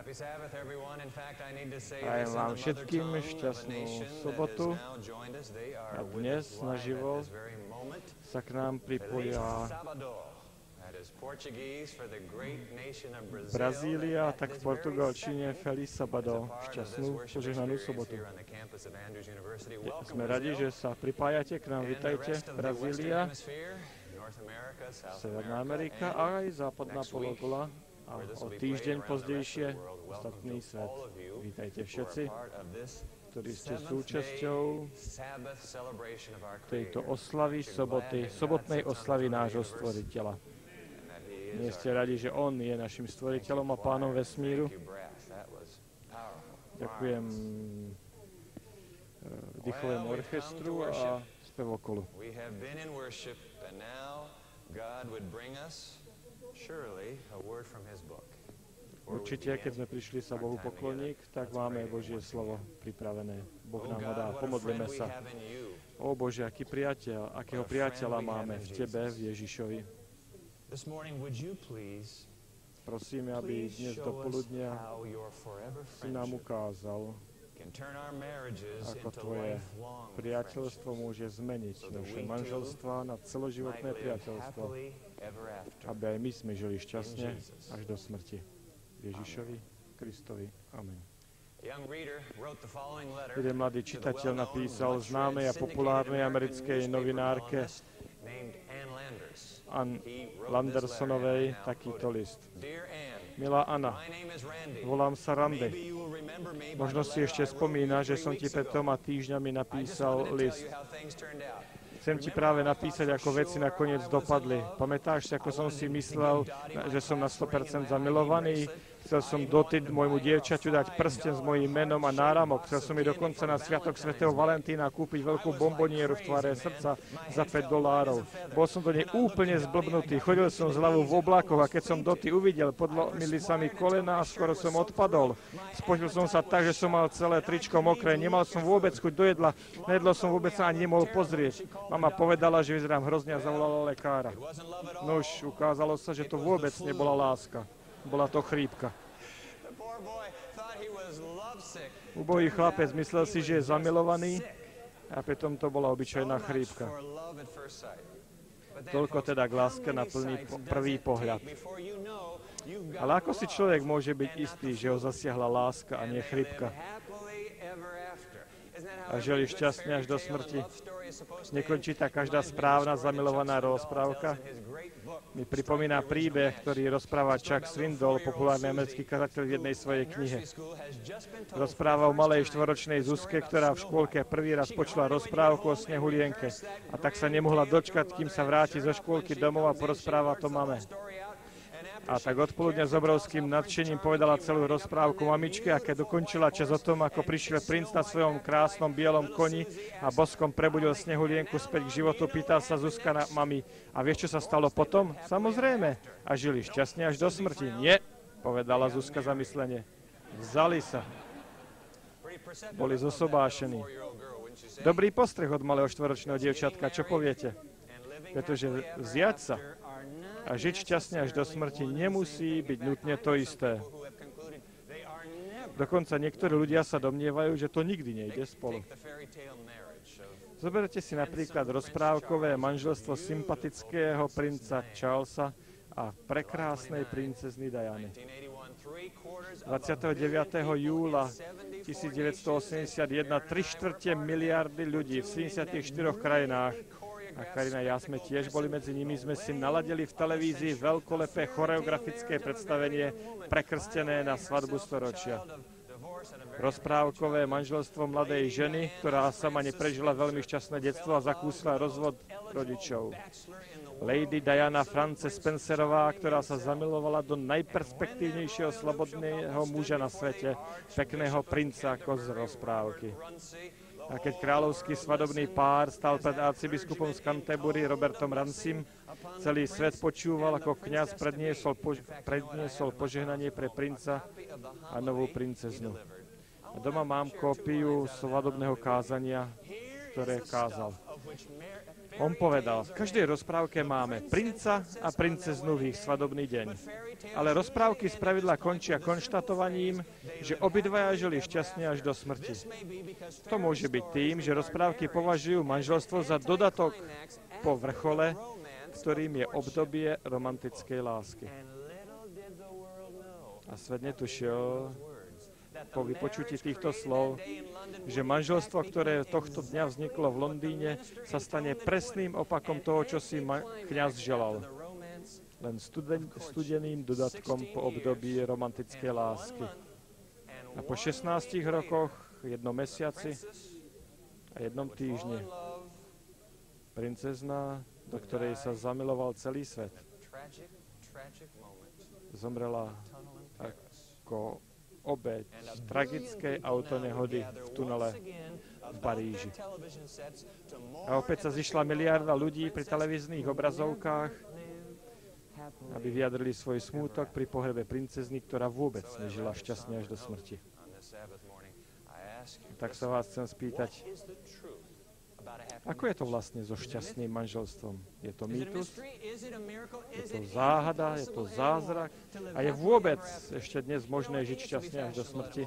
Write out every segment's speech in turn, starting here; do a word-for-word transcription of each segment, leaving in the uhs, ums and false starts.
Prajem vám všetkým šťastnú sobotu a dnes naživo sa k nám pripojila Brazília, tak v portugalčine Feliz Sábado, šťastnú požehnanú sobotu. Sme radi, že sa pripájate k nám. Vitajte, Brazília, Severná Amerika a aj západná pologula. A o týždeň pozdejšie ostatný svet. Vítajte všetci, ktorí ste súčasťou tejto oslavy soboty, sobotnej oslavy nášho Stvoriteľa. Nie ste radi, že On je našim Stvoriteľom a Pánom vesmíru? Ďakujem dýchovému orchestru a spevokolu. Určite, keď sme prišli sa Bohu pokloniť, tak máme Božie slovo pripravené. Boh nám ho dá. Pomodlíme sa. Ó Bože, aký priateľ, akého priateľa máme v Tebe, v Ježišovi. Prosíme, aby dnes do poludnia si nám ukázal, ako Tvoje priateľstvo môže zmeniť naše manželstva na celoživotné priateľstvo, aby aj my sme žili šťastne až do smrti. Ježišovi Kristovi. Amen. Jeden mladý čitateľ napísal známej a populárnej americkej novinárke Ann Landersonovej takýto list. Milá Anna, volám sa Randy. Možno si ešte spomína, že som ti pred troma týždňami napísal list. Chcem ti práve napísať, ako veci nakoniec dopadli. Pamätáš si, ako som si myslel, že som na sto percent zamilovaný? Chcel som dotyť môjmu dievčaťu dať prsten s mojím menom a náramok. Chcel som mi dokonca na sviatok svätého Valentína kúpiť veľkú bombonieru v tvare srdca za päť dolárov. Bol som do nej úplne zblbnutý. Chodil som z hlavu v oblakoch a keď som doty uvidel, podlomili sa mi kolená a skoro som odpadol. Spotil som sa tak, že som mal celé tričko mokré. Nemal som vôbec chuť do jedla. Na jedlo som vôbec sa ani nemohol pozrieť. Mama povedala, že vyzerám hrozne a zavolala lekára. Nož, ukázalo sa, že to vôbec nebola láska. Bola to chrípka. Ubohý chlapec myslel si, že je zamilovaný a pritom to bola obyčajná chrípka. Toľko teda k láske na plný po- prvý pohľad. Ale ako si človek môže byť istý, že ho zasiahla láska a nie chrípka? A žili šťastne až do smrti. Nekončí tá každá správna zamilovaná rozprávka? Mi pripomína príbeh, ktorý rozpráva Chuck Swindoll, populárny americký kazateľ v jednej svojej knihe. Rozpráva o malej štvoročnej Zuzke, ktorá v škôlke prvý raz počula rozprávku o Snehulienke a tak sa nemohla dočkať, kým sa vráti zo škôlky domov a porozpráva to mame. A tak odpoludňa s obrovským nadšením povedala celú rozprávku mamičke a keď dokončila čas o tom, ako prišiel princ na svojom krásnom bielom koni a boskom prebudil Snehulienku späť k životu, pýtal sa Zuzka na mami, a vieš, čo sa stalo potom? Samozrejme. A žili šťastne až do smrti. Nie, povedala Zuzka zamyslene. Vzali sa. Boli zosobášení. Dobrý postreh od malého štvoročného dievčatka, čo poviete? Pretože vziať sa a žiť šťastne až do smrti nemusí byť nutne to isté. Dokonca niektorí ľudia sa domnievajú, že to nikdy nejde spolu. Zoberte si napríklad rozprávkové manželstvo sympatického princa Charlesa a prekrásnej princezny Diany. dvadsiateho deviateho júla tisícdeväťstoosemdesiatjeden tri štvrte miliardy ľudí v sedemdesiatich štyroch krajinách a Karina a ja sme tiež boli medzi nimi, sme si naladili v televízii veľkolepé choreografické predstavenie prekrstené na svadbu storočia. Rozprávkové manželstvo mladej ženy, ktorá sama neprežila veľmi šťastné detstvo a zakúsila rozvod rodičov. Lady Diana France Spencerová, ktorá sa zamilovala do najperspektívnejšieho slobodného muža na svete, pekného princa ako z rozprávky. A keď kráľovský svadobný pár stal pred arcibiskupom z Canterbury Robertom Rancim, celý svet počúval, ako kňaz predniesol, pož- predniesol požehnanie pre princa a novú princeznu. A doma mám kópiu svadobného kázania, ktoré kázal. On povedal, v každej rozprávke máme princa a princeznu v ich svadobný deň. Ale rozprávky spravidla končia konštatovaním, že obidvaja žili šťastne až do smrti. To môže byť tým, že rozprávky považujú manželstvo za dodatok po vrchole, ktorým je obdobie romantickej lásky. A svet netušil po vypočutí týchto slov, že manželstvo, ktoré tohto dňa vzniklo v Londýne, sa stane presným opakom toho, čo si ma- kňaz želal. Len studen- studeným dodatkom po období romantickej lásky. A po šestnástich rokoch, jednom mesiaci a jednom týždni, princezna, do ktorej sa zamiloval celý svet, zomrela ako obeť tragickej autonehody v tunele v Paríži. A opäť sa zišla miliarda ľudí pri televíznych obrazovkách, aby vyjadrili svoj smútok pri pohrebe princezny, ktorá vôbec nežila šťastne až do smrti. Tak sa vás chcem spýtať, ako je to vlastne so šťastným manželstvom? Je to mýtus? Je to záhada? Je to zázrak? A je vôbec ešte dnes možné žiť šťastne až do smrti?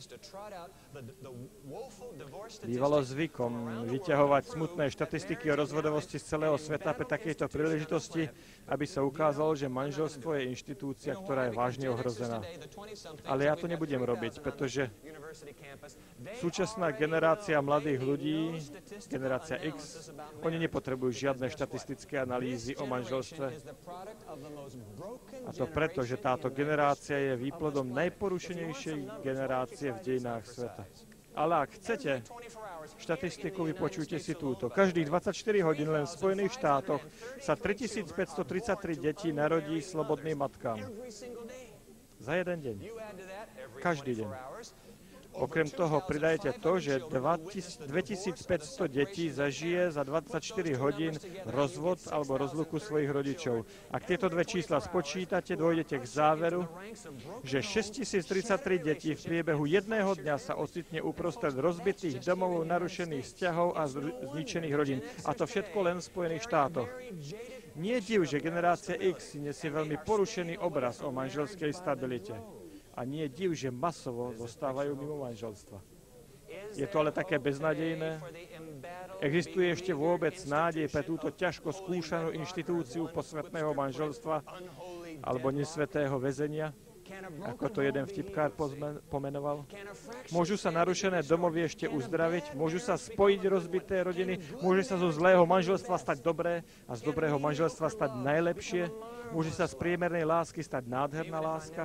Bývalo zvykom vyťahovať smutné štatistiky o rozvodovosti z celého sveta pre takejto príležitosti, aby sa ukázalo, že manželstvo je inštitúcia, ktorá je vážne ohrozená. Ale ja to nebudem robiť, pretože súčasná generácia mladých ľudí, generácia X, oni nepotrebujú žiadne štatistické analýzy o manželstve. A to preto, že táto generácia je výplodom najporušenejšej generácie v dejinách sveta. Ale ak chcete štatistiku, vypočujte si túto. Každých dvadsaťštyri hodín len v Spojených štátoch sa tritisícpäťstotridsaťtri detí narodí slobodným matkám. Za jeden deň. Každý deň. Okrem toho pridajte to, že dvetisícpäťsto detí zažije za dvadsaťštyri hodín rozvod alebo rozluku svojich rodičov. Ak tieto dve čísla spočítate, dôjdete k záveru, že šesťtisíctridsaťtri detí v priebehu jedného dňa sa ocitne uprostred rozbitých domov, narušených vzťahov a zničených rodín. A to všetko len v Spojených štátoch. Nie div, že generácia X nesie veľmi porušený obraz o manželskej stabilite. A nie je div, že masovo zostávajú mimo manželstva. Je to ale také beznádejné? Existuje ešte vôbec nádej pre túto ťažko skúšanú inštitúciu posvetného manželstva alebo nesvetého väzenia, ako to jeden vtipkár pomenoval? Môžu sa narušené domovy ešte uzdraviť? Môžu sa spojiť rozbité rodiny? Môže sa zo zlého manželstva stať dobré a z dobrého manželstva stať najlepšie? Môže sa z priemernej lásky stať nádherná láska?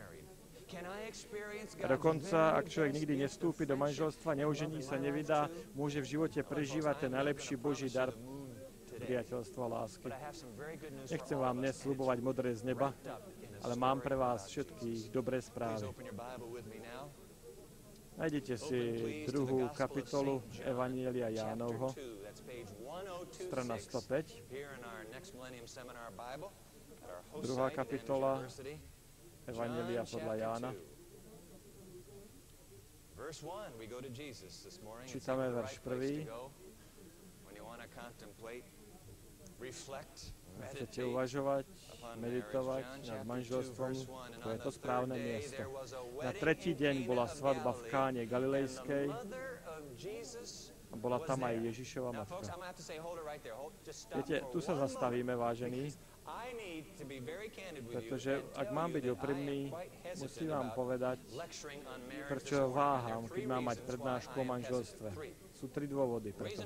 A dokonca, ak človek nikdy nevstúpi do manželstva, neožení sa, nevydá, môže v živote prežívať ten najlepší Boží dar priateľstva a lásky. Nechcem vám dnes sľubovať modré z neba, ale mám pre vás všetkých dobré správy. Nájdete si druhú kapitolu Evanjelia Jánovho, strana stopäť. Druhá kapitola Evanjelia podľa Jána. Čítame verš prvý. Chcete uvažovať, meditovať nad manželstvom, to je to správne miesto. Na tretí deň bola svadba v Káne Galilejskej a bola tam aj Ježišova matka. Viete, tu sa zastavíme, vážení, pretože ak mám byť úprimný, musím vám povedať, prečo váham, keď mám mať prednášku o manželstve. Sú tri dôvody preto.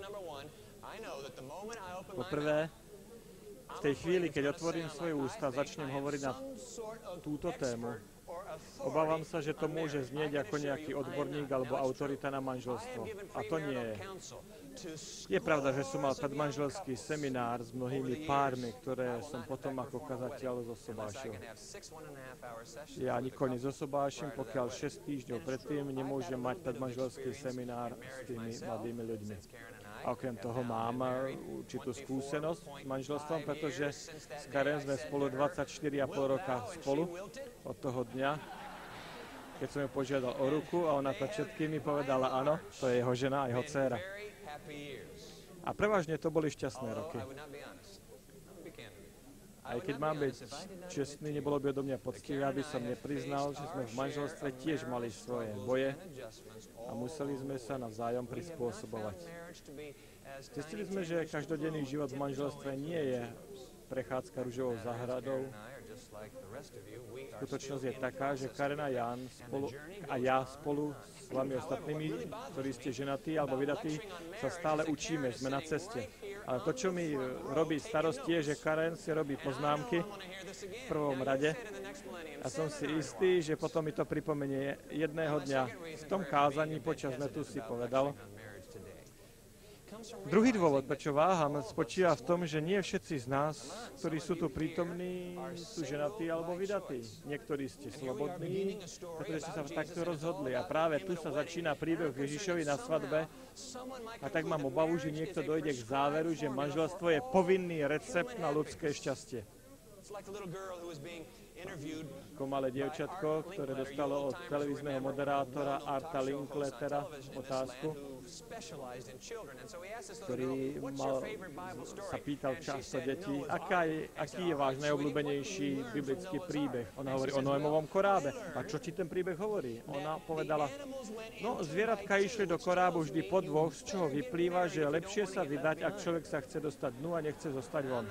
Po prvé, v tej chvíli, keď otvorím svoje ústa, začnem hovoriť na túto tému, obávam sa, že to môže znieť ako nejaký odborník alebo autorita na manželstvo. A to nie je. Je pravda, že som mal predmanželský seminár s mnohými pármi, ktoré som potom ako kazateľ zosobášil. Ja nikoho nezosobášim, pokiaľ šesť týždňov predtým nemôžem mať predmanželský seminár s tými mladými ľuďmi. A okrem toho mám určitú skúsenosť s manželstvom, pretože s Karen sme spolu dvadsaťštyri a pol roka spolu od toho dňa, keď som ju požiadal o ruku a ona to všetkým mi povedala áno, to je jeho žena a jeho dcéra. A prevažne to boli šťastné roky. Aj keď mám byť čestný, nebolo by odo mňa poctivé, aby som nepriznal, že sme v manželstve tiež mali svoje boje a museli sme sa navzájom prispôsobovať. Zistili sme, že každodenný život v manželstve nie je prechádzka ružovou záhradou. Skutočnosť je taká, že Karen a Jan spolu, a ja spolu s vami ostatnými, ktorí ste ženatí alebo vydatí, sa stále učíme, sme na ceste. Ale to, čo mi robí starosti, je, že Karen si robí poznámky v prvom rade a som si istý, že potom mi to pripomenie jedného dňa. V tom kázaní počas netu si povedal. Druhý dôvod, prečo váham, spočíva v tom, že nie všetci z nás, ktorí sú tu prítomní, sú ženatí alebo vydatí. Niektorí ste slobodní, pretože ste sa takto rozhodli. A práve tu sa začína príbeh Ježišovi na svadbe. A tak mám obavu, že niekto dojde k záveru, že manželstvo je povinný recept na ľudské šťastie. Ako malé dievčatko, ktoré dostalo od televízneho moderátora Arta Linkletera otázku, ktorý mal, sa pýtal často detí, aká je, aký je váš najobľúbenejší biblický príbeh. Ona hovorí o Noémovom korábe. A čo ti ten príbeh hovorí? Ona povedala, no zvieratka išli do korábu vždy po dvoch, z čoho vyplýva, že je lepšie sa vydať, ak človek sa chce dostať dnu a nechce zostať von.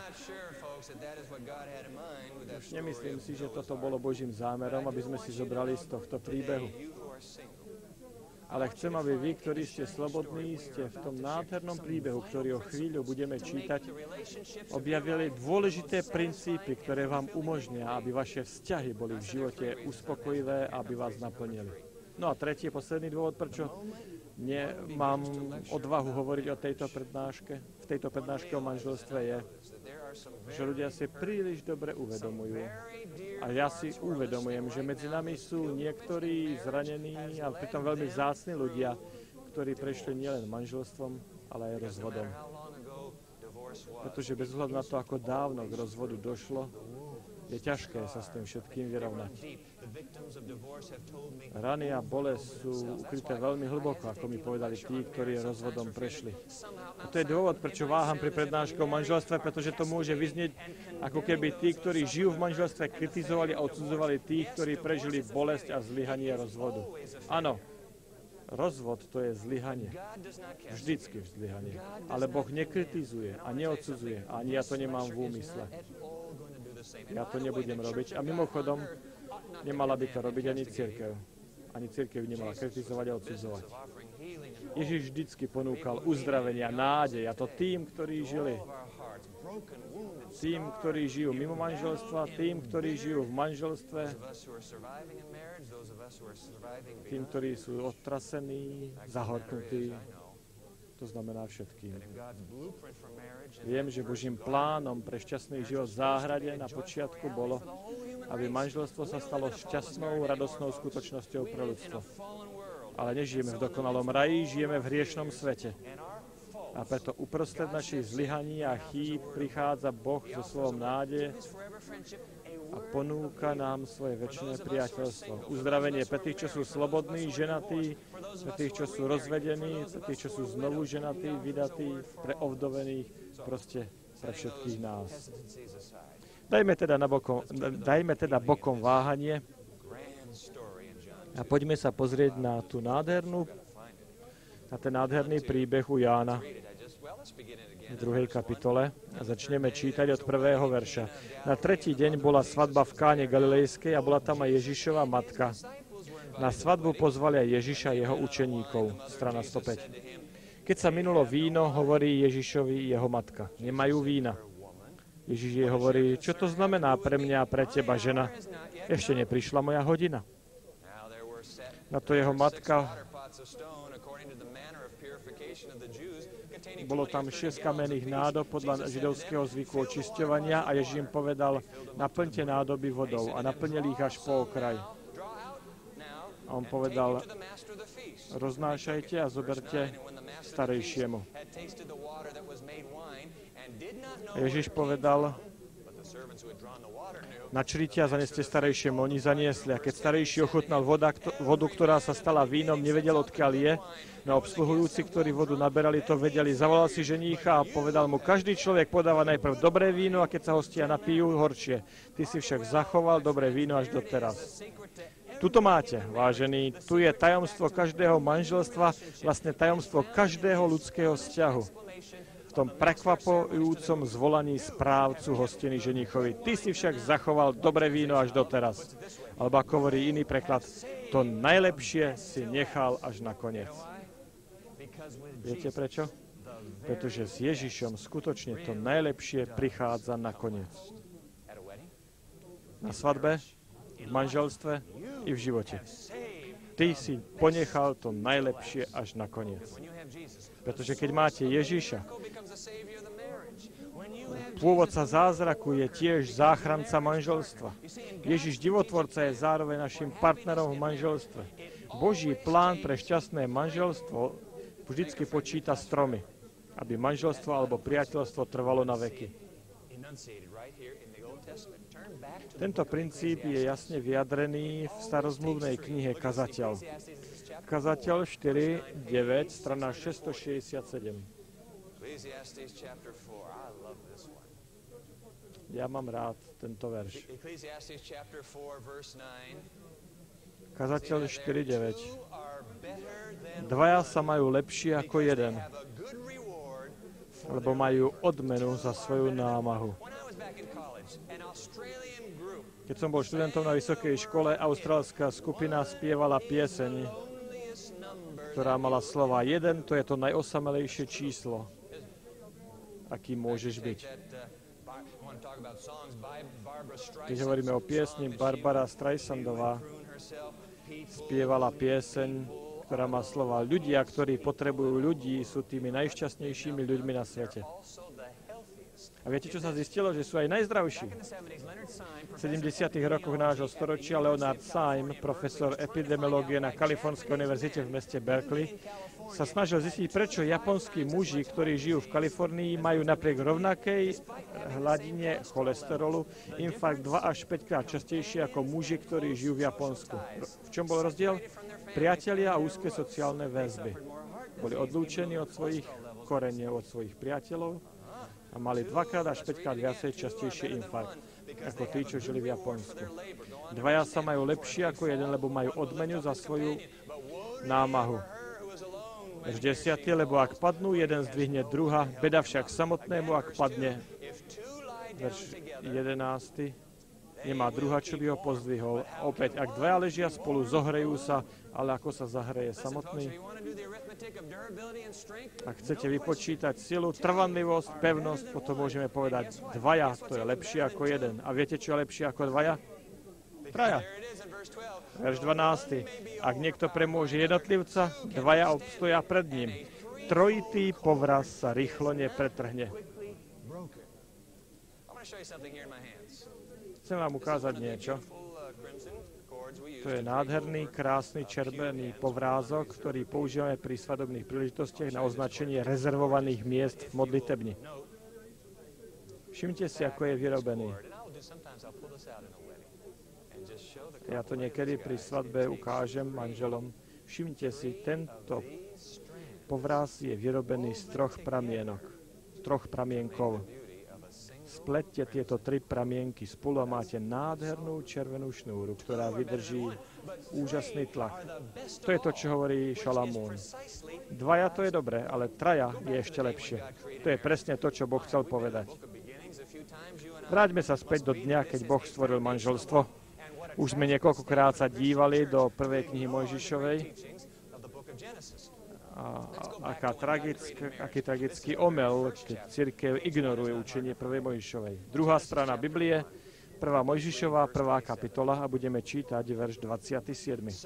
Nemyslím si, že toto bolo Božím zámerom, aby sme si zobrali z tohto príbehu. Ale chcem, aby vy, ktorí ste slobodní, ste v tom nádhernom príbehu, ktorý o chvíľu budeme čítať, objavili dôležité princípy, ktoré vám umožnia, aby vaše vzťahy boli v živote uspokojivé, aby vás naplnili. No a tretí, posledný dôvod, prečo nemám odvahu hovoriť o tejto prednáške, v tejto prednáške o manželstve je, že ľudia si príliš dobre uvedomujú. A ja si uvedomujem, že medzi nami sú niektorí zranení a pritom veľmi vzácni ľudia, ktorí prešli nielen manželstvom, ale aj rozvodom. Pretože bez ohľadu na to, ako dávno k rozvodu došlo, je ťažké sa s tým všetkým vyrovnať. Rany a bolesť sú ukryté veľmi hlboko, ako mi povedali tí, ktorí rozvodom prešli. A to je dôvod, prečo váham pri prednáške o manželstve, pretože to môže vyznieť, ako keby tí, ktorí žijú v manželstve, kritizovali a odsudzovali tých, ktorí prežili bolesť a zlyhanie rozvodu. Áno, rozvod to je zlyhanie. Vždycky zlyhanie. Ale Boh nekritizuje a neodsudzuje. A ani ja to nemám v úmysle. Ja to nebudem robiť. A mimochodom, nemala by to robiť ani cirkev. Ani cirkev nemala kritizovať a odsudzovať. Ježiš vždycky ponúkal uzdravenia, nádej, a to tým, ktorí žili. Tým, ktorí žijú mimo manželstva, tým, ktorí žijú v manželstve, tým, ktorí sú otrasení, zahorknutí. To znamená všetkým. Viem, že Božím plánom pre šťastný život v záhrade na počiatku bolo, aby manželstvo sa stalo šťastnou, radosnou skutočnosťou pre ľudstvo. Ale nežijeme v dokonalom raji, žijeme v hriešnom svete. A preto uprostred našich zlyhaní a chýb prichádza Boh so svojou nádeje a ponúka nám svoje večné priateľstvo. Uzdravenie pre tých, čo sú slobodní, ženatí, pre tých, čo sú rozvedení, pre tých, čo sú znovu ženatí, vydatí, pre ovdovených, proste pre všetkých nás. Dajme teda, na bokom, dajme teda bokom váhanie a poďme sa pozrieť na tú nádhernú, na ten nádherný príbeh u Jána v druhej kapitole a začneme čítať od prvého verša. Na tretí deň bola svadba v Káne Galilejskej a bola tam aj Ježišova matka. Na svadbu pozvali aj Ježiša a jeho učeníkov. Strana stopäť. Keď sa minulo víno, hovorí Ježišovi jeho matka. Nemajú vína. Ježiš jej hovorí, čo to znamená pre mňa a pre teba, žena? Ešte neprišla moja hodina. Na to jeho matka, bolo tam šesť kamenných nádob podľa židovského zvyku očisťovania a Ježiš im povedal, naplňte nádoby vodou a naplnili ich až po okraj. A on povedal, roznášajte a zoberte starejšiemu. A Ježiš povedal, Načrite a zaneste starejšiemu. Oni zaniesli. A keď starejší ochutnal voda, vodu, ktorá sa stala vínom, nevedel, odkiaľ je. No obsluhujúci, ktorí vodu naberali, to vedeli. Zavolal si ženícha a povedal mu, každý človek podáva najprv dobré víno a keď sa hostia napijú, horšie. Ty si však zachoval dobré víno až doteraz. Tuto máte, vážení, tu je tajomstvo každého manželstva, vlastne tajomstvo každého ľudského vzťahu. V tom prekvapujúcom zvolaní správcu hostiny ženichovi. Ty si však zachoval dobré víno až doteraz. Alebo ako hovorí iný preklad, to najlepšie si nechal až na koniec. Viete prečo? Pretože s Ježišom skutočne to najlepšie prichádza na koniec. Na svadbe, v manželstve i v živote. Ty si ponechal to najlepšie až na koniec. Pretože keď máte Ježiša, pôvodca zázraku je tiež záchranca manželstva. Ježiš divotvorca je zároveň našim partnerom v manželstve. Boží plán pre šťastné manželstvo vždycky počíta stromy, aby manželstvo alebo priateľstvo trvalo na veky. Tento princíp je jasne vyjadrený v starozmluvnej knihe Kazateľ. Kazateľ štyri deväť, strana šesťstošesťdesiatsedem. Ja mám rád tento verš. Kazateľ štyri deväť. Dvaja sa majú lepšie ako jeden, lebo majú odmenu za svoju námahu. Keď som bol študentom na vysokej škole, austrálska skupina spievala pieseň, ktorá mala slova jeden, to je to najosamelejšie číslo, aký môžeš byť. Keď hovoríme o piesni, Barbara Streisandová spievala pieseň, ktorá má slova ľudia, ktorí potrebujú ľudí, sú tými najšťastnejšími ľuďmi na svete. A viete, čo sa zistilo? Že sú aj najzdravší. V sedemdesiatych rokoch nášho storočia Leonard Syme, profesor epidemiológie na Kalifornskej univerzite v meste Berkeley, sa snažil zistiť, prečo japonskí muži, ktorí žijú v Kalifornii, majú napriek rovnakej hladine cholesterolu infarkt dva až päť krát častejšie ako muži, ktorí žijú v Japonsku. V čom bol rozdiel? Priatelia a úzke sociálne väzby. Boli odlúčení od svojich koreňov, od svojich priateľov a mali dvakrát až päťkrát viacej častejšie infarkt, ako tí, čo žili v Japonsku. Dvaja sa majú lepšie ako jeden, lebo majú odmenu za svoju námahu. Verš desiaty, lebo ak padnú, jeden zdvihne druha, beda však samotnému, ak padne. Verš jedenásty, nemá druha, čo by ho pozdvihol. Opäť, ak dvaja ležia spolu, zohrejú sa, ale ako sa zahreje samotný. Ak chcete vypočítať silu, trvanlivosť, pevnosť, potom môžeme povedať dvaja, to je lepšie ako jeden. A viete, čo je lepšie ako dvaja? Traja. Verš dvanásty. Ak niekto premôže jednotlivca, dvaja obstoja pred ním. Trojitý povraz sa rýchlo nepretrhne. Chcem vám ukázať niečo. To je nádherný, krásny, červený povrázok, ktorý používame pri svadobných príležitostiach na označenie rezervovaných miest v modlitebni. Všimte si, ako je vyrobený. Ja to niekedy pri svadbe ukážem manželom. Všimte si, tento povráz je vyrobený z troch pramienok, z troch pramienkov. Splette tieto tri pramienky spolu a máte nádhernú červenú šnúru, ktorá vydrží úžasný tlak. To je to, čo hovorí Šalamún. Dvaja to je dobré, ale traja je ešte lepšie. To je presne to, čo Boh chcel povedať. Vráťme sa späť do dňa, keď Boh stvoril manželstvo. Už sme niekoľkokrát sa dívali do prvej knihy Mojžišovej. A aká tragická, aký tragický omyl, keď cirkev ignoruje učenie prvej Mojžišovej. Druhá strana Biblie, prvá Mojžišová, prvá kapitola a budeme čítať verš dvadsiaty siedmy.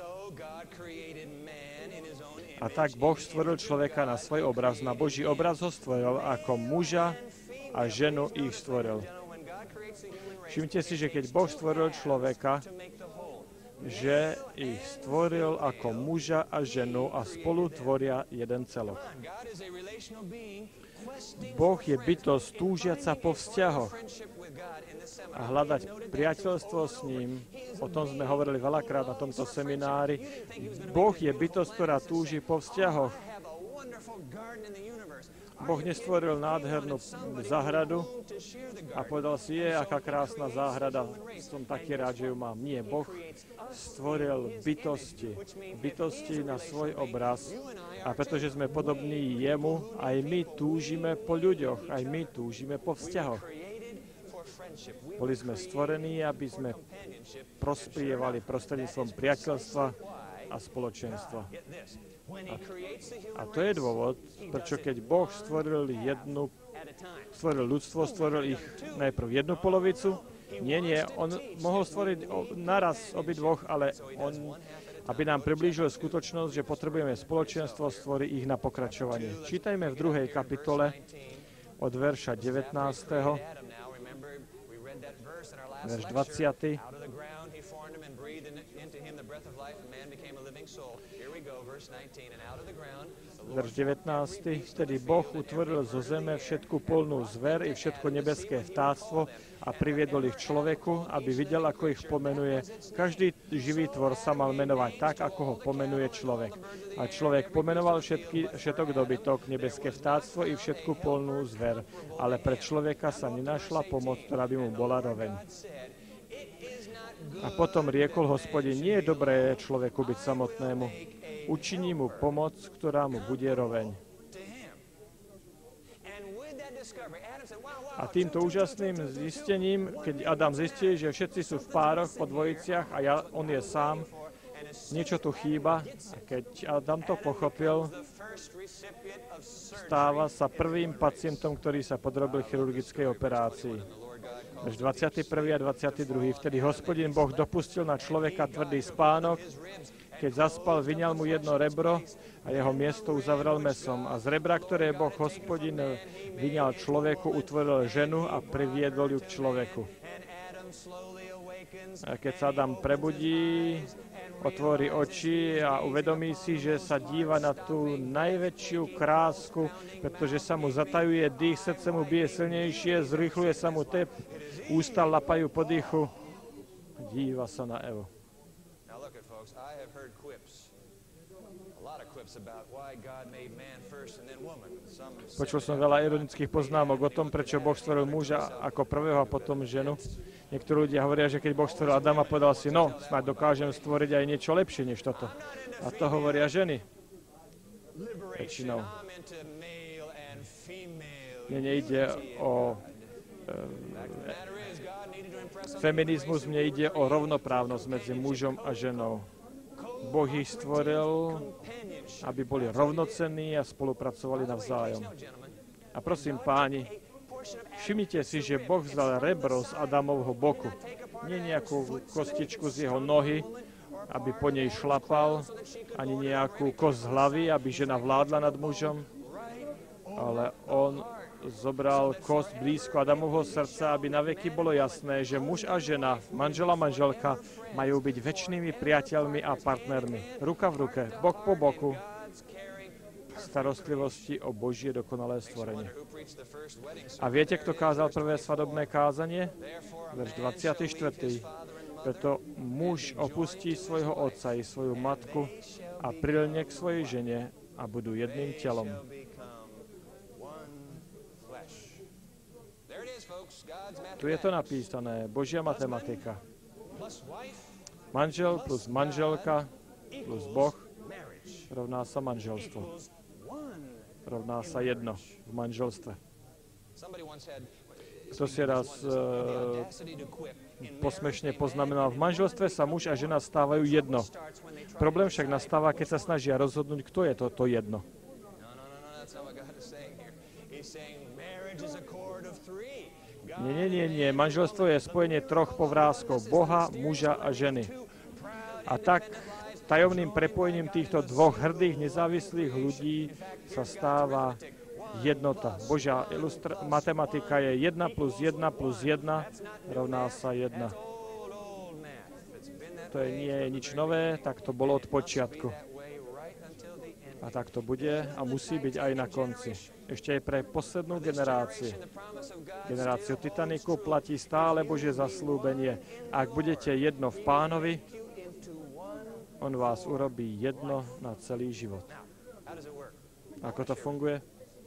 A tak Boh stvoril človeka na svoj obraz, na Boží obraz ho stvoril, ako muža a ženu ich stvoril. Všimte si, že keď Boh stvoril človeka, že ich stvoril ako muža a ženu a spolu tvoria jeden celok. Boh je bytosť túžiaca po vzťahoch. a hľadať priateľstvo s ním. O tom sme hovorili veľakrát na tomto seminári. Boh je bytosť, ktorá túži po vzťahoch. Boh nestvoril nádhernú záhradu a povedal si, je, aká krásna záhrada, som taký rád, že ju mám. Nie, Boh stvoril bytosti, bytosti na svoj obraz a pretože sme podobní jemu, aj my túžime po ľuďoch, aj my túžime po vzťahoch. Boli sme stvorení, aby sme prospievali prostredníctvom priateľstva a spoločenstva. A, a to je dôvod, prečo keď Boh stvoril jednu, stvoril ľudstvo, stvoril ich najprv jednu polovicu. Nie, nie, on mohol stvoriť naraz obidvoch, ale on, aby nám priblížil skutočnosť, že potrebujeme spoločenstvo, stvorí ich na pokračovanie. Čítajme v druhej kapitole od verša devätnásteho verš dvadsiaty Verš devätnásty Vtedy Boh utvoril zo zeme všetku polnú zver i všetko nebeské vtáctvo a priviedol ich človeku, aby videl, ako ich pomenuje. Každý živý tvor sa mal menovať tak, ako ho pomenuje človek. A človek pomenoval všetky, všetok dobytok, nebeské vtáctvo i všetku polnú zver. Ale pre človeka sa nenašla pomoc, ktorá by mu bola roveň. A potom riekol Hospodin, nie je dobré človeku byť samotnému. Učiní mu pomoc, ktorá mu bude roveň. A týmto úžasným zistením, keď Adam zistil, že všetci sú v pároch, po dvojiciach a ja, on je sám, niečo tu chýba. A keď Adam to pochopil, stáva sa prvým pacientom, ktorý sa podrobil chirurgickej operácii. Verš dvadsiaty prvý a dvadsiaty druhý Vtedy Hospodin Boh dopustil na človeka tvrdý spánok, keď zaspal, vyňal mu jedno rebro a jeho miesto uzavrel mesom. A z rebra, ktoré Boh Hospodin vyňal človeku, utvoril ženu a priviedol ju k človeku. A keď sa Adam prebudí, otvorí oči a uvedomí si, že sa díva na tú najväčšiu krásku, pretože sa mu zatajuje dých, srdce mu bije silnejšie, zrýchluje sa mu tep, ústa lapajú po dýchu. Díva sa na Evu. Počul som veľa ironických poznámok o tom, prečo Boh stvoril muža ako prvého a potom ženu. Niektorí ľudia hovoria, že keď Boh stvoril Adama, povedal si, no, snáď dokážem stvoriť aj niečo lepšie než toto. A to hovoria ženy. Väčšinou. Mne nejde o e, feminizmus, mne ide o rovnoprávnosť medzi mužom a ženou. Boh ich stvoril, aby boli rovnocenní a spolupracovali navzájom. A prosím, páni, všimnite si, že Boh vzal rebro z Adamovho boku. Nie nejakú kostičku z jeho nohy, aby po nej šlapal, ani nejakú kosť z hlavy, aby žena vládla nad mužom, ale on zobral kosť blízko Adamovho srdca, aby naveky bolo jasné, že muž a žena, manžel a manželka majú byť večnými priateľmi a partnermi. Ruka v ruke, bok po boku, v starostlivosti o Božie dokonalé stvorenie. A viete, kto kázal prvé svadobné kázanie? Verš dvadsiaty štvrtý Preto muž opustí svojho otca i svoju matku a prilne k svojej žene a budú jedným telom. Tu je to napísané, Božia matematika. Manžel plus manželka plus Boh rovná sa manželstvo. Rovná sa jedno v manželstve. Kto si raz uh, posmešne poznamenal, v manželstve sa muž a žena stávajú jedno. Problém však nastáva, keď sa snažia rozhodnúť, kto je toto jedno. Nie, nie, nie, nie. Manželstvo je spojenie troch povrázkov, Boha, muža a ženy. A tak tajomným prepojením týchto dvoch hrdých, nezávislých ľudí sa stáva jednota. Božia ilustra- matematika je jedna plus jedna plus jedna rovná sa jedna. To je, nie je nič nové, tak to bolo od počiatku. A tak to bude a musí byť aj na konci. Ešte aj pre poslednú generáciu. Generáciu Titaniku platí stále Božie zaslúbenie. Ak budete jedno v Pánovi, on vás urobí jedno na celý život. Ako to funguje?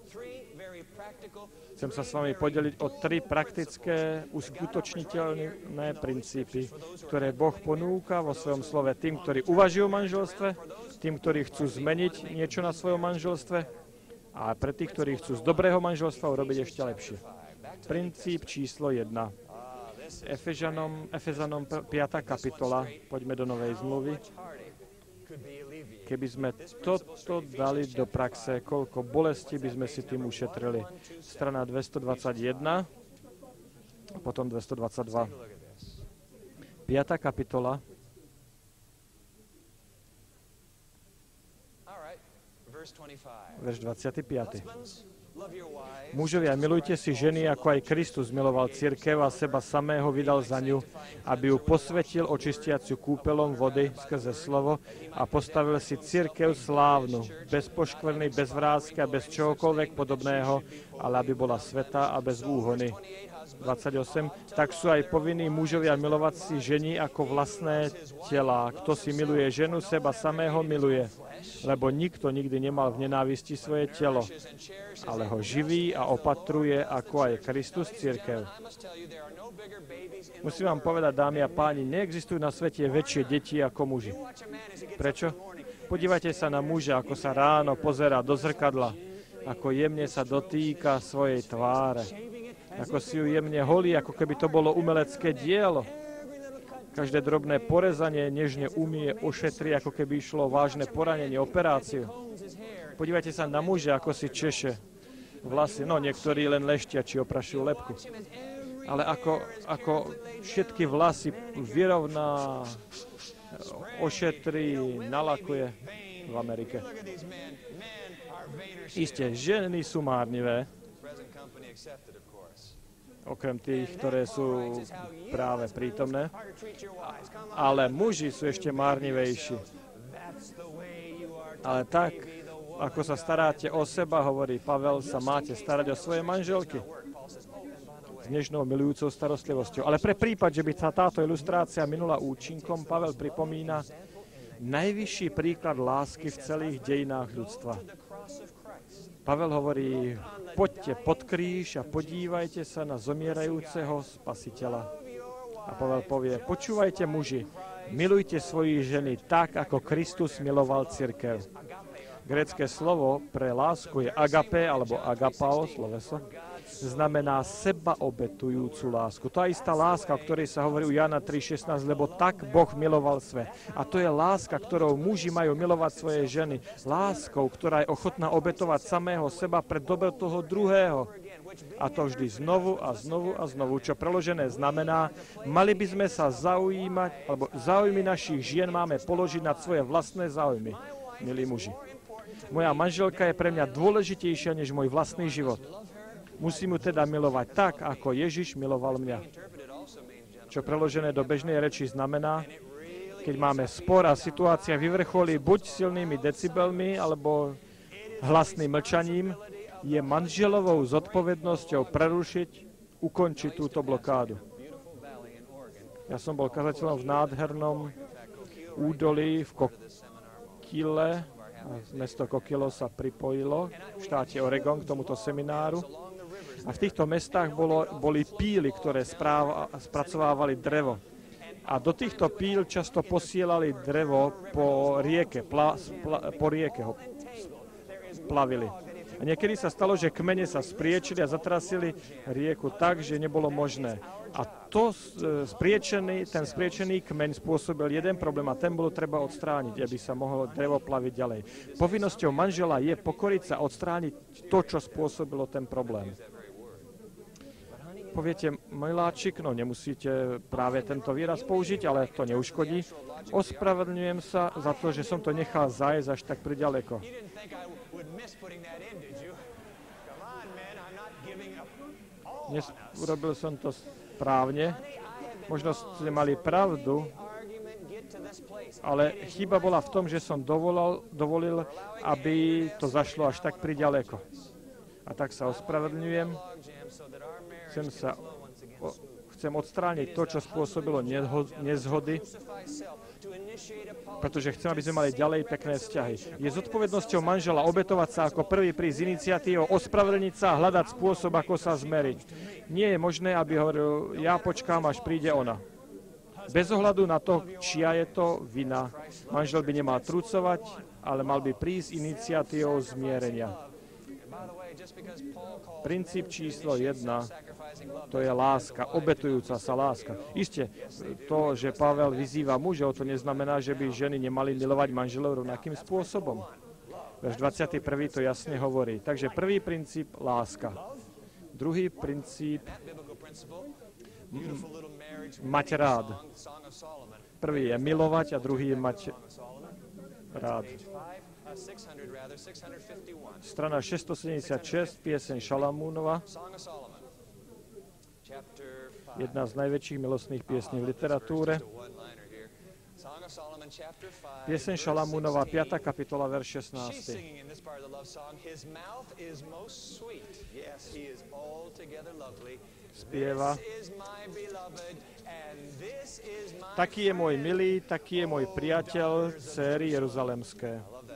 Chcem sa s vami podeliť o tri praktické, uskutočniteľné princípy, ktoré Boh ponúka vo svojom slove tým, ktorí uvažujú o manželstve, tým, ktorí chcú zmeniť niečo na svojom manželstve a pre tých, ktorí chcú z dobrého manželstva urobiť ešte lepšie. Princíp číslo jedna. Efežanom, Efezanom piata kapitola. Poďme do Novej zmluvy. Keby sme toto dali do praxe, koľko bolesti by sme si tým ušetrili. Strana dvestodvadsaťjeden a potom dvestodvadsaťdva. piata kapitola. Verš dvadsiaty piaty. Mužovia, milujte si ženy, ako aj Kristus miloval cirkev a seba samého vydal za ňu, aby ju posvetil očistiaciu kúpelom vody skrze slovo a postavil si cirkev slávnu, bez poškvrny, bez vrásky a bez čohokoľvek podobného, ale aby bola svätá a bez úhony. dvadsaťosem. Tak sú aj povinní mužovia milovať si ženy ako vlastné telá. Kto si miluje ženu, seba samého miluje, lebo nikto nikdy nemal v nenávisti svoje telo, ale ho živí a opatruje, ako aj Kristus cirkev. Musím vám povedať, dámy a páni, neexistujú na svete väčšie deti ako muži. Prečo? Podívajte sa na muža, ako sa ráno pozerá do zrkadla, ako jemne sa dotýka svojej tváre, ako si ju jemne holí, ako keby to bolo umelecké dielo. Každé drobné porezanie nežne umie, ošetrí, ako keby išlo vážne poranenie, operáciu. Podívajte sa na muža, ako si češe vlasy. No, niektorí len leštia, či oprašujú lebku. Ale ako, ako všetky vlasy vyrovná, ošetrí, nalakuje v Amerike. Isté, ženy sú márnivé, okrem tých, ktoré sú práve prítomné, ale muži sú ešte márnivejší. Ale tak, ako sa staráte o seba, hovorí Pavel, sa máte starať o svoje manželky s nežnou milujúcou starostlivosťou. Ale pre prípad, že by sa táto ilustrácia minula účinkom, Pavel pripomína najvyšší príklad lásky v celých dejinách ľudstva. Pavel hovorí, poďte pod kríž a podívajte sa na zomierajúceho spasiteľa. A Pavel povie, počúvajte muži, milujte svojich ženy tak, ako Kristus miloval cirkev. Grécke slovo pre lásku je agape alebo agapao, sloveso, znamená sebaobetujúcu lásku. To je istá láska, o ktorej sa hovorí u Jána tri šestnásť, lebo tak Boh miloval svet. A to je láska, ktorou muži majú milovať svoje ženy. Láskou, ktorá je ochotná obetovať samého seba pre dobro toho druhého. A to vždy znovu a znovu a znovu, čo preložené znamená, mali by sme sa zaujímať, alebo záujmy našich žien máme položiť nad svoje vlastné záujmy, milí muži. Moja manželka je pre mňa dôležitejšia než môj vlastný život. Musím ju teda milovať tak, ako Ježiš miloval mňa. Čo preložené do bežnej reči znamená, keď máme spor a situácia vyvrcholí buď silnými decibelmi, alebo hlasným mlčaním, je manželovou zodpovednosťou prerušiť, ukončiť túto blokádu. Ja som bol kazateľom v nádhernom údolí v Kokile, mesto Kokilo sa pripojilo v štáte Oregon k tomuto semináru. A v týchto mestách bolo, boli píly, ktoré správa, spracovávali drevo. A do týchto píl často posielali drevo po rieke, pla, pla, po rieke ho plavili. A niekedy sa stalo, že kmene sa spriečili a zatrasili rieku tak, že nebolo možné. A to spriečený, ten spriečený kmeň spôsobil jeden problém a ten bolo treba odstrániť, aby sa mohlo drevo plaviť ďalej. Povinnosťou manžela je pokoriť sa, odstrániť to, čo spôsobilo ten problém. Poviete, miláčik, no nemusíte práve tento výraz použiť, ale to neuškodí. Ospravedlňujem sa za to, že som to nechal zájsť až tak priďaleko. Dnes urobil som to správne. Možno ste mali pravdu, Ale chyba bola v tom, že som dovolil, dovolil, aby to zašlo až tak priďaleko. A tak sa ospravedlňujem. Chcem sa... O, chcem odstrániť to, čo spôsobilo nezhody, pretože chcem, aby sme mali ďalej pekné vzťahy. Je zodpovednosťou manžela obetovať sa ako prvý pri z iniciatívou, ospravedlniť sa a hľadať spôsob, ako sa zmeriť. Nie je možné, aby hovoril, ja počkám, až príde ona. Bez ohľadu na to, čia je to vina. Manžel by nemal trucovať, ale mal by prísť iniciatívou zmierenia. Princíp číslo jedna, to je láska, obetujúca sa láska. Isté, to, že Pavel vyzýva mužov, to neznamená, že by ženy nemali milovať manželov rovnakým spôsobom. Verš dvadsiaty prvý to jasne hovorí. Takže prvý princíp, láska. Druhý princíp, m- mať rád. Prvý je milovať a druhý je mať rád. Strana šesťstosedemdesiatšesť, pieseň Šalamúnova. Jedna z najväčších milostných piesní v literatúre. Pieseň Šalamúnova, piata kapitola, verš šestnásty. Spieva. Taký je môj milý, taký je môj priateľ, céry Jeruzalemské.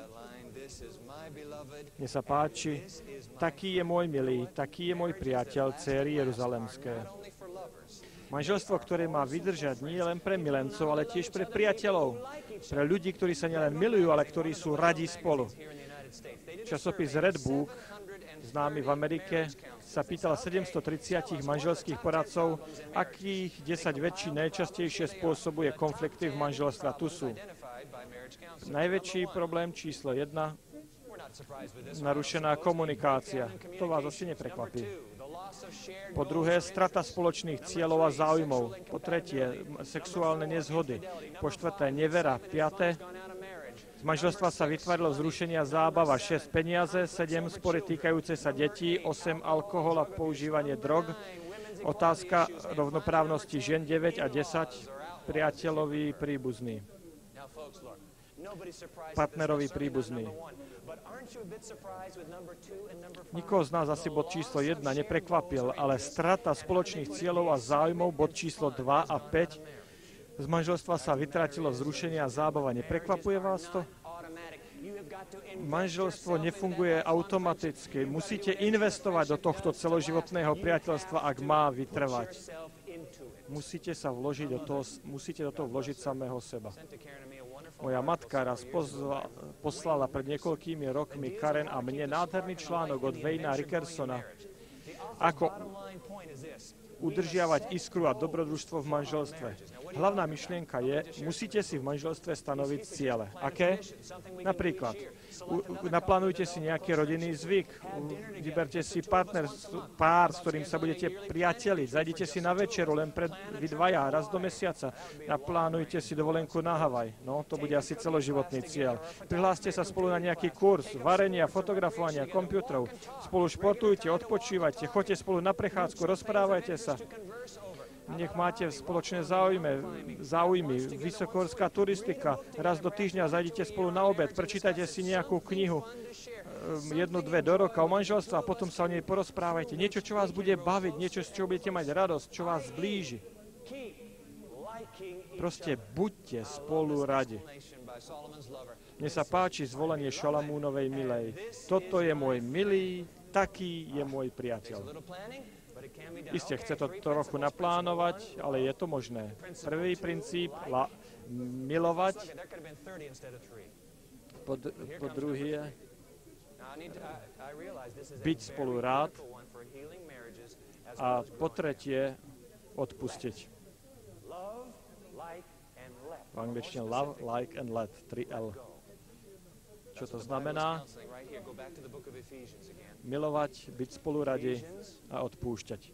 Mne sa páči, taký je môj milý, taký je môj priateľ, céry Jeruzalemské. Manželstvo, ktoré má vydržať nie len pre milencov, ale tiež pre priateľov, pre ľudí, ktorí sa nielen milujú, ale ktorí sú radi spolu. Časopis Red Book, známy v Amerike, sa pýtal sedemstotridsať manželských poradcov, akých desať väčší najčastejšie spôsobuje konflikty v manželstve. Tu sú najväčší problém číslo jedna, narušená komunikácia. To vás asi neprekvapí. Po druhé, strata spoločných cieľov a záujmov. Po tretie, sexuálne nezhody. Po štvrté, nevera. Piaté, z manželstva sa vytvorilo zrušenia zábava. šesť, peniaze. sedem, spory týkajúce sa detí. osem, alkohol a používanie drog. Otázka rovnoprávnosti žien. deväť a desať, priateľový príbuzný. Partnerový príbuzný. Nikoho z nás asi bod číslo jedna neprekvapil, ale strata spoločných cieľov a záujmov, bod číslo dva a päť, z manželstva sa vytratilo vzrušenie a zábava. Neprekvapuje vás to? Manželstvo nefunguje automaticky. Musíte investovať do tohto celoživotného priateľstva, ak má vytrvať. Musíte sa vložiť do toho, musíte do toho vložiť samého seba. Moja matka raz pozva, poslala pred niekoľkými rokmi Karen a mne nádherný článok od Wayna Rickersona, ako udržiavať iskru a dobrodružstvo v manželstve. Hlavná myšlienka je, musíte si v manželstve stanoviť ciele. Aké? Napríklad, u, naplánujte si nejaký rodinný zvyk, vyberte si partner, pár, s ktorým sa budete priateliť, zajdite si na večeru len pred vy dvaja, raz do mesiaca, naplánujte si dovolenku na Havaj. No, to bude asi celoživotný cieľ. Prihláste sa spolu na nejaký kurz, varenia, fotografovania, počítačov, spolu športujte, odpočívajte, choďte spolu na prechádzku, rozprávajte sa. Nech máte spoločné záujmy, záujmy, vysokohorská turistika. Raz do týždňa zajdite spolu na obed, prečítajte si nejakú knihu, jednu, dve do roka o manželstve a potom sa o nej porozprávajte. Niečo, čo vás bude baviť, niečo, z čoho budete mať radosť, čo vás zblíži. Proste buďte spolu radi. Mne sa páči zvolenie Šalamúnovej milej. Toto je môj milý, taký je môj priateľ. Isté, chce to trochu naplánovať, ale je to možné. Prvý princíp, la, milovať. Po, po druhé, byť spolu rád. A po tretie, odpustiť. V angličtine love, like and let, tri el. Čo to znamená? Milovať, byť spolu radi a odpúšťať.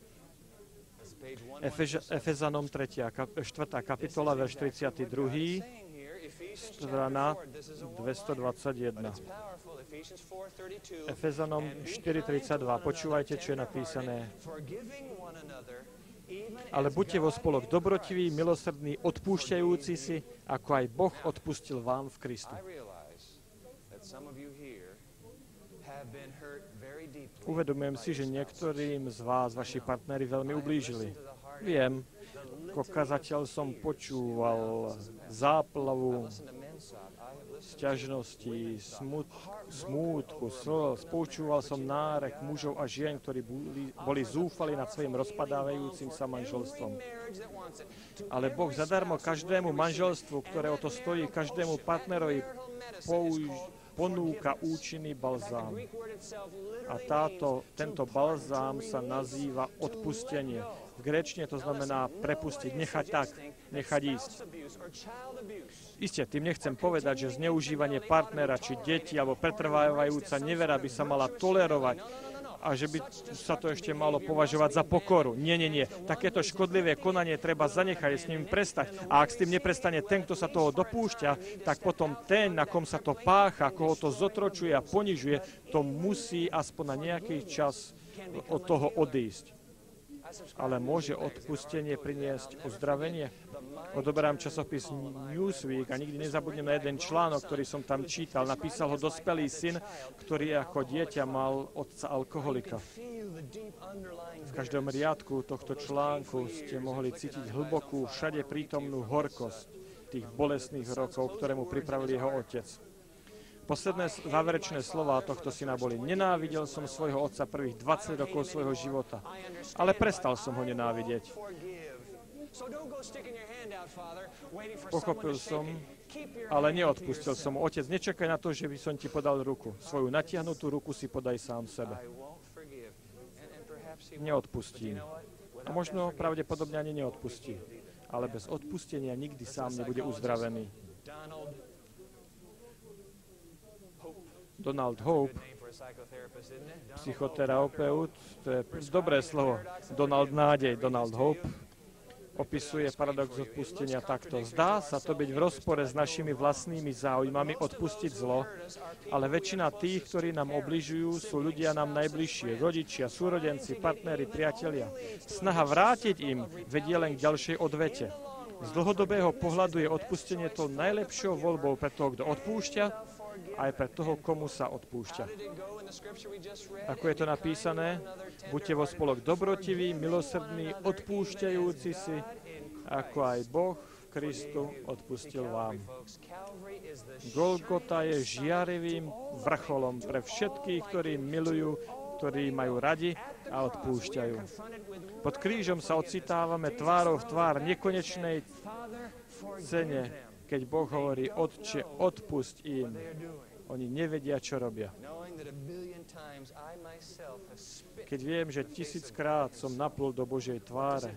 Efež, Efezanom tretia, štvrtá kapitola, verš tridsiaty druhý, strana dvestodvadsaťjeden. Efezanom štyri tridsaťdva. Počúvajte, čo je napísané. Ale buďte vo spolok dobrotiví, milosrdní, odpúšťajúci si, ako aj Boh odpustil vám v Kristu. Uvedomujem si, že niektorým z vás, vaši partneri, veľmi ublížili. Viem, ako kazateľ som počúval záplavu sťažností, smut, smútku, slz. Počúval som nárek mužov a žien, ktorí boli, boli zúfali nad svojim rozpadávajúcim sa manželstvom. Ale Boh zadarmo každému manželstvu, ktoré o to stojí, každému partnerovi použ, ponúka účinný balzám. A táto, tento balzám sa nazýva odpustenie. V gréčtine to znamená prepustiť, nechať tak, nechať ísť. Isté, tým nechcem povedať, že zneužívanie partnera, či deti, alebo pretrvávajúca nevera by sa mala tolerovať a že by sa to ešte malo považovať za pokoru. Nie, nie, nie. Takéto škodlivé konanie treba zanechať, s ním prestať. A ak s tým neprestane ten, kto sa toho dopúšťa, tak potom ten, na kom sa to pácha, koho to zotročuje a ponižuje, to musí aspoň na nejaký čas od toho odísť. Ale môže odpustenie priniesť uzdravenie? Odoberám časopis Newsweek a nikdy nezabudnem na jeden článok, ktorý som tam čítal. Napísal ho dospelý syn, ktorý ako dieťa mal otca alkoholika. V každom riadku tohto článku ste mohli cítiť hlbokú, všade prítomnú horkosť tých bolestných rokov, ktoré mu pripravil jeho otec. Posledné záverečné slová tohto syna boli: nenávidel som svojho otca prvých dvadsať rokov svojho života, ale prestal som ho nenávidieť. Pochopil som, ale neodpustil som mu. Otec, nečakaj na to, že by som ti podal ruku. Svoju natiahnutú ruku si podaj sám sebe. Neodpustím. A možno pravdepodobne ani neodpustí. Ale bez odpustenia nikdy sám nebude uzdravený. Donald Hope, psychoterapeut, to je dobré slovo. Donald nádej, Donald Hope, opisuje paradox odpustenia takto. Zdá sa to byť v rozpore s našimi vlastnými záujmami odpustiť zlo, ale väčšina tých, ktorí nám obližujú, sú ľudia nám najbližšie, rodičia, súrodenci, partneri, priatelia. Snaha vrátiť im vedie len k ďalšej odvete. Z dlhodobého pohľadu je odpustenie to najlepšou voľbou pre toho, kto odpúšťa, aj pre toho, komu sa odpúšťa. Ako je to napísané? Buďte vo spolok dobrotiví, milosrdní, odpúšťajúci si, ako aj Boh v Kristu odpustil vám. Golgota je žiarivým vrcholom pre všetkých, ktorí milujú, ktorí majú radi a odpúšťajú. Pod krížom sa ocitávame tvárou v tvár nekonečnej cene, keď Boh hovorí: Otče, odpusť im. Oni nevedia, čo robia. Keď viem, že tisíckrát som naplul do Božej tváre,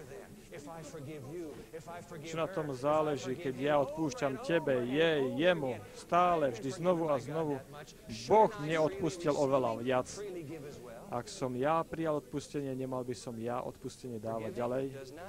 čo na tom záleží, keď ja odpúšťam tebe, jej, jemu, stále, vždy znovu a znovu. Boh mne odpustil oveľa viac. Ak som ja prijal odpustenie, nemal by som ja odpustenie dávať ďalej.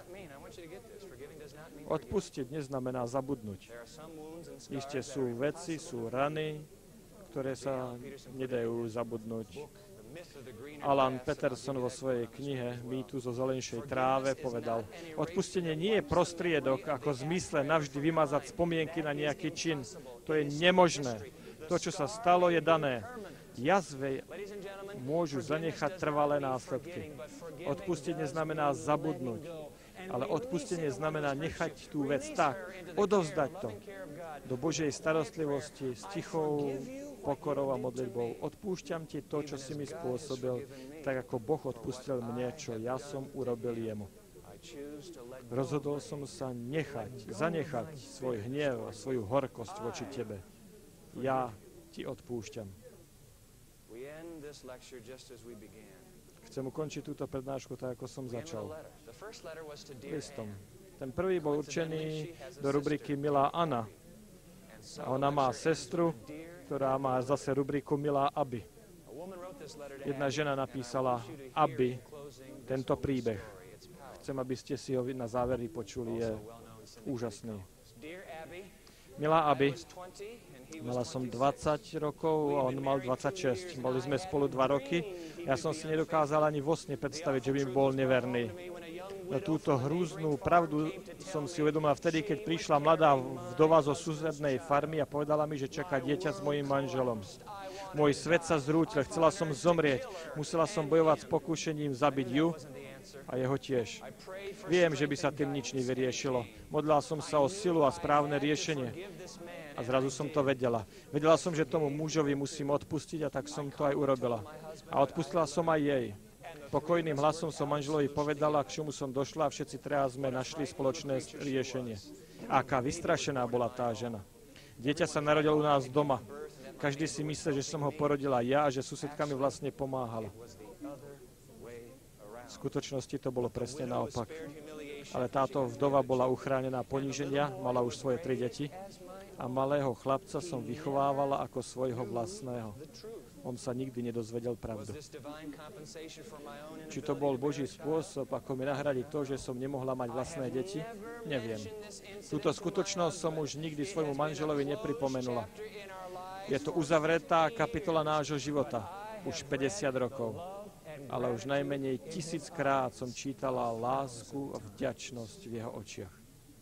Odpustiť neznamená zabudnúť. Isté sú veci, sú rany, ktoré sa nedajú zabudnúť. Alan Peterson vo svojej knihe Mýtus o zelenšej tráve povedal: odpustenie nie je prostriedok, ako v zmysle navždy vymazať spomienky na nejaký čin. To je nemožné. To, čo sa stalo, je dané. Jazve môžu zanechať trvalé následky. Odpustiť neznamená zabudnúť, ale odpustenie znamená nechať tú vec tak, odovzdať to do Božej starostlivosti s tichou pokorou a modlitbou. Odpúšťam ti to, čo si mi spôsobil, tak ako Boh odpustil mne, čo ja som urobil jemu. Rozhodol som sa nechať, zanechať svoj hnev a svoju horkosť voči tebe. Ja ti odpúšťam. Chcem ukončiť túto prednášku tak, ako som začal. Listom. Ten prvý bol určený do rubriky Milá Anna. A ona má sestru, ktorá má zase rubriku Milá Abby. Jedna žena napísala Abby tento príbeh. Chcem, aby ste si ho na záver vypočuli, je úžasný. Milá Abby, mala som dvadsať rokov a on mal dvadsaťšesť. Boli sme spolu dva roky. Ja som si nedokázal ani vo sne predstaviť, že by mi bol neverný. Na túto hrúznú pravdu som si uvedomila vtedy, keď prišla mladá vdova zo susednej farmy a povedala mi, že čaká dieťa s mojím manželom. Môj svet sa zrútil, chcela som zomrieť, musela som bojovať s pokúšením zabiť ju a jeho tiež. Viem, že by sa tým nič nevyriešilo. Modlila som sa o silu a správne riešenie. A zrazu som to vedela. Vedela som, že tomu mužovi musím odpustiť a tak som to aj urobila. A odpustila som aj jej. Pokojným hlasom som manželovi povedala, k čomu som došla a všetci traja sme našli spoločné riešenie. Aká vystrašená bola tá žena. Dieťa sa narodilo u nás doma. Každý si myslel, že som ho porodila ja a že susedka mi vlastne pomáhala. V skutočnosti to bolo presne naopak. Ale táto vdova bola uchránená poníženia, mala už svoje tri deti a malého chlapca som vychovávala ako svojho vlastného. On sa nikdy nedozvedel pravdu. Či to bol Boží spôsob, ako mi nahradiť to, že som nemohla mať vlastné deti? Neviem. Túto skutočnosť som už nikdy svojmu manželovi nepripomenula. Je to uzavretá kapitola nášho života. Už päťdesiat rokov. Ale už najmenej tisíckrát som čítala lásku a vďačnosť v jeho očiach.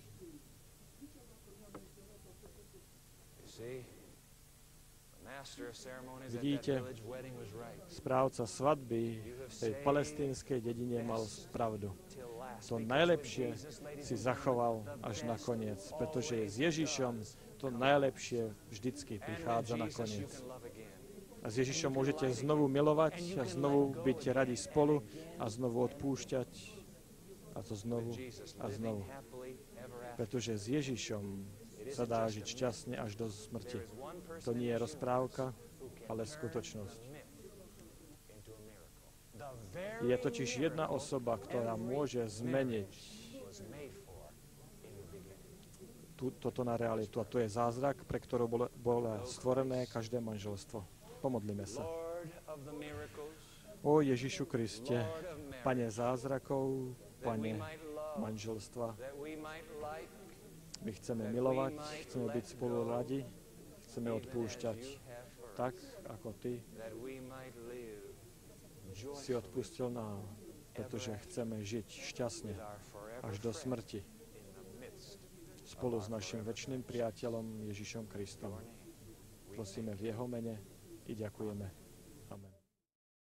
Vidíte, správca svadby v tej palestínskej dedine mal pravdu. To najlepšie si zachoval až na koniec, pretože s Ježišom to najlepšie vždycky prichádza na koniec. A s Ježišom môžete znovu milovať a znovu byť radi spolu a znovu odpúšťať a to znovu a znovu. Pretože s Ježišom sa dá žiť šťastne až do smrti. To nie je rozprávka, ale skutočnosť. Je totiž jedna osoba, ktorá môže zmeniť tú, toto na realitu. A to je zázrak, pre ktorú bolo, bolo stvorené každé manželstvo. Pomodlíme sa. O Ježišu Kriste, Pane zázrakov, Pane manželstva, my chceme milovať, chceme byť spolu radi, chceme odpúšťať tak, ako Ty si odpustil nám, pretože chceme žiť šťastne až do smrti spolu s našim večným priateľom Ježišom Kristom. Prosíme v Jeho mene i ďakujeme. Amen.